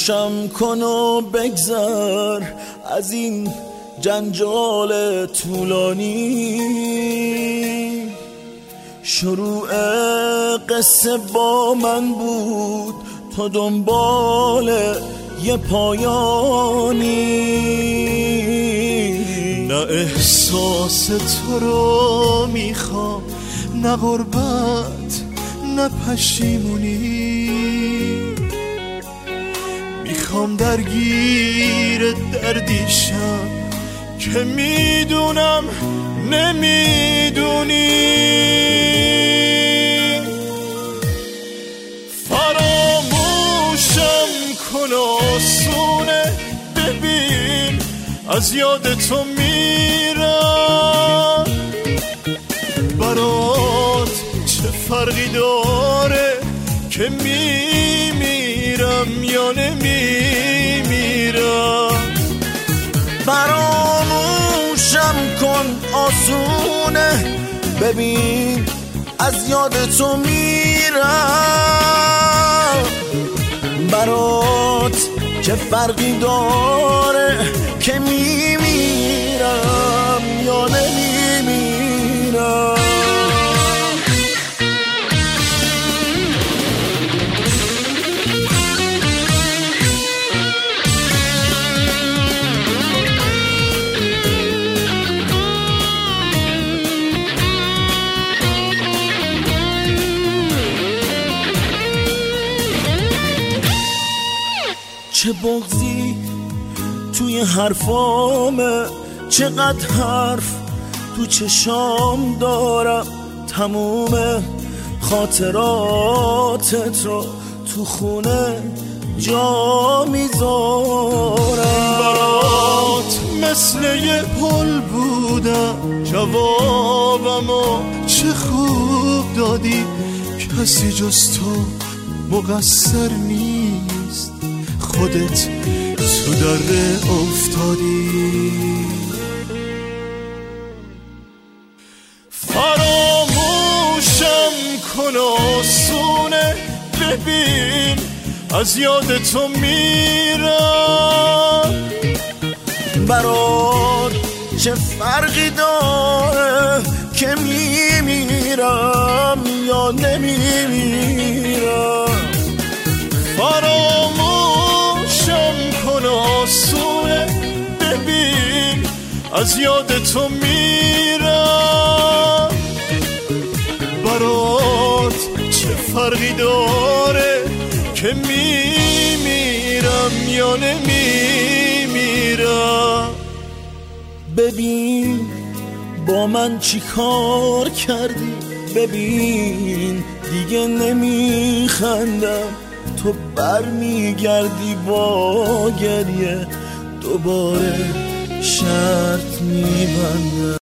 روشم کن و بگذر از این جنجال طولانی. شروع قصه با من بود، تو دنبال یه پایانی. نه احساس تو رو میخوام، نه غربت نه پشیمونی. میخوام درگیر دردیشم که میدونم نمیدونی. فراموشم کن آسونه، ببین از یاد تو میرم. برات چه فرقی داره که میمیرم یا نمیمیرم. فراموشم کن آسونه، ببین از یاد تو میرم. برات چه فرقی داره که میمیرم یا نمیمیرم. چه بغضی توی حرفامه، چقدر حرف تو چشام دارم. تموم خاطراتت رو تو خونه جا میذارم. برات مثل یه پل بودم، جوابمو چه خوب دادی. کسی جز تو مقصر نیست، خودت تو درد افتادی. فراموشم کن آسونه، ببین از یاد تو میرم. برات چه فرقی داره که میمیرم یا نمیمیرم. فراموشم کن آسونه، ببین از یاد تو میرم. برات چه فرقی داره که میمیرم یا نمیمیرم. ببین با من چی کار کردی، ببین دیگه نمیخندم. تو برمیگردی با گریه، دوباره شرط میبندم.